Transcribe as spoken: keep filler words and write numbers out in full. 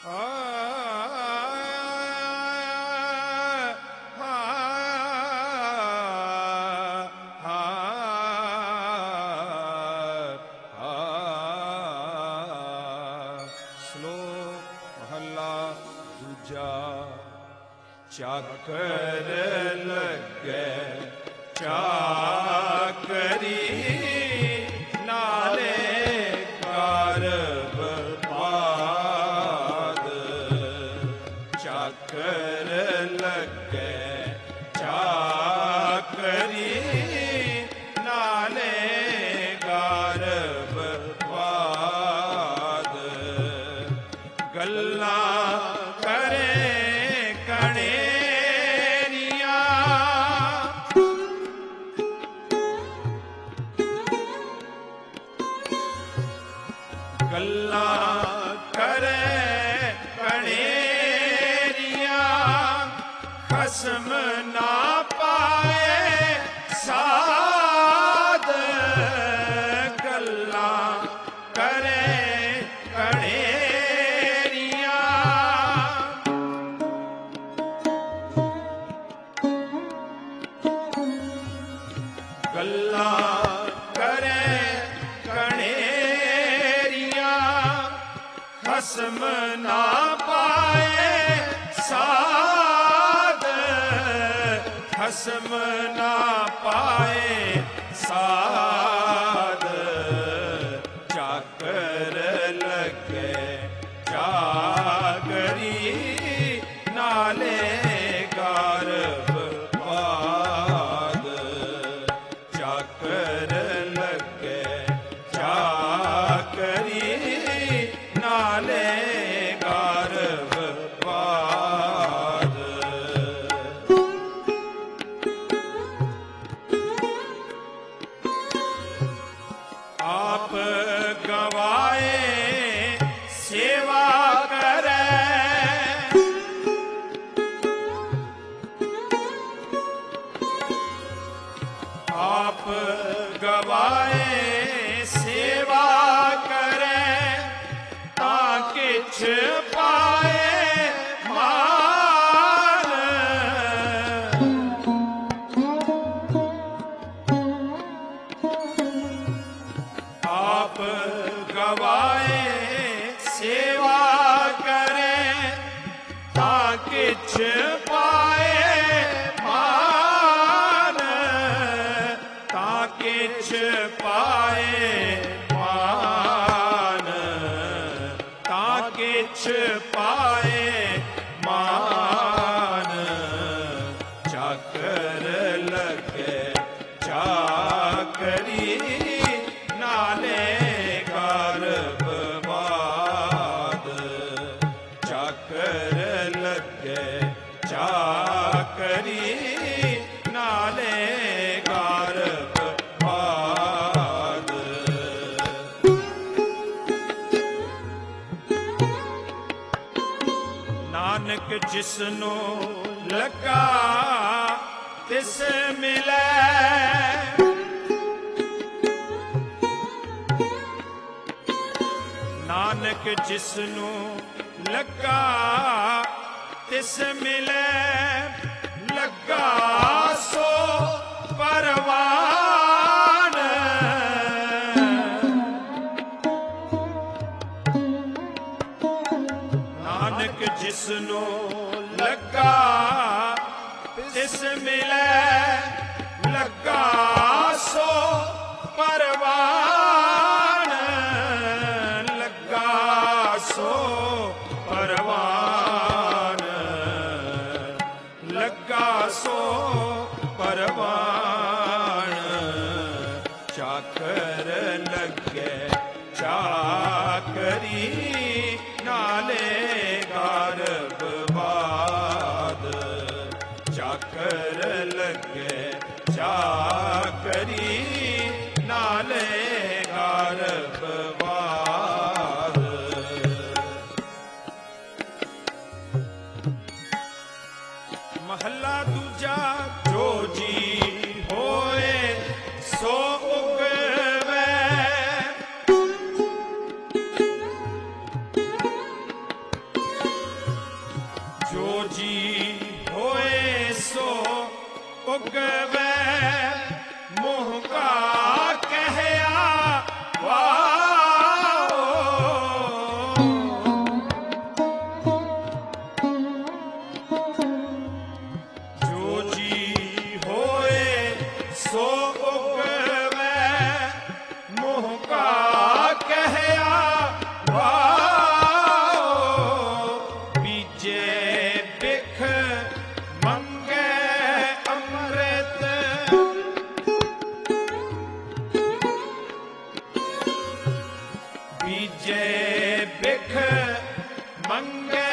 ਚਾਕਰ ਲੱਗੇ ਚਾਕਰੀ ਨਾਲੇ ਕਰਬ ਪਾਦ। ਚਾਕਰ ਲੱਗੇ ਚਾਕਰੀ ਨਾਲੇ ਗਰਭ ਪਾਦ। ਗੱਲਾਂ ਕਰੇ ਗੱਲਾਂ ਕਰੇ ਕਣੇਰੀਆਂ, ਖਸਮ ਨਾ ਪਾਏ ਸਾਧ। ਗੱਲਾਂ ਕਰੇ ਕਣੇਰੀਆਂ, ਗੱਲਾਂ ਖਸਮ ਨਾ ਪਾਏ ਸਾਧ। ਖਸਮ ਨਾ ਪਾਏ ਸਾਧ। ਚਾਕਰ ਲੱਗੇ ਚਾਕਰੀ ਨਾਲੇ ਗਰਭ ਪਾਦ। ਚਾਕਰ ਲੱਗੇ ਚਾਕਰੀ ਨਾਲੇ ਗਰਭ ਪਾਦ। ਆਪ ਗਵਾਏ ਸੇਵਾ ਕਰੇ, ਆਪ ਗਵਾਏ ਸੇਵਾ ਕਰੇ, ਤਾਂ ਕਿਛ ਪਾਏ ਮਾਨ। ਆਪ ਗਵਾਏ ਸੇਵਾ ਕਰੇ, ਤਾਂ ਕਿਛ ਪਾਏ ਮਾਨ। ਤਾਂ ਕਿਛ ਪਾਏ ਮਾਨ। ਤਾਂ ਕਿਛ ਪਾਏ ਮਾਨ। ਚਾਕਰ ਲੱਗੇ ਚਾਕਰੀ ਨਾਲੇ ਗਰਭ ਪਾਦ। ਚਾਕਰ ਲੱਗੇ ਚਾਕਰੀ ਨਾਲੇ ਗਰਭ ਪਾਦ। ਨਾਨਕ ਜਿਸਨੂੰ ਲੱਗਾ ਤਿਸ ਮਿਲੈ। ਨਾਨਕ ਜਿਸਨੂੰ ਲੱਗਾ ਤਿਸ ਮਿਲੈ। ਲੱਗਾ ਸੋ ਪਰਵਾਨ। ਨਾਨਕ ਜਿਸਨੂੰ ਲੱਗਾ ਤਿਸ ਮਿਲੈ। ਲੱਗਾ ਸੋ ਪਰਵਾਨ। ਲੱਗਾ ਸੋ ਪਰਵਾਨ। ਲੱਗਾ ਸੋ ਪਰਵਾਨ। ਚਾਕਰ ਲੱਗੇ ਚਾਕਰੀ ਨਾਲੇ ਗਰਭ ਪਾਦ। ਚਾਕਰ ਲੱਗੇ ਚਾਕਰੀ ਨਾਲੇ ਗਰਭ ਪਾਦ। ਮਹੱਲਾ ਦੂਜਾ। ਜੋ ਜੀ ਹੋਏ ਸੋ ਉਗਵੇ, ਬੀਜੇ ਬਿਖ ਮੰਗੇ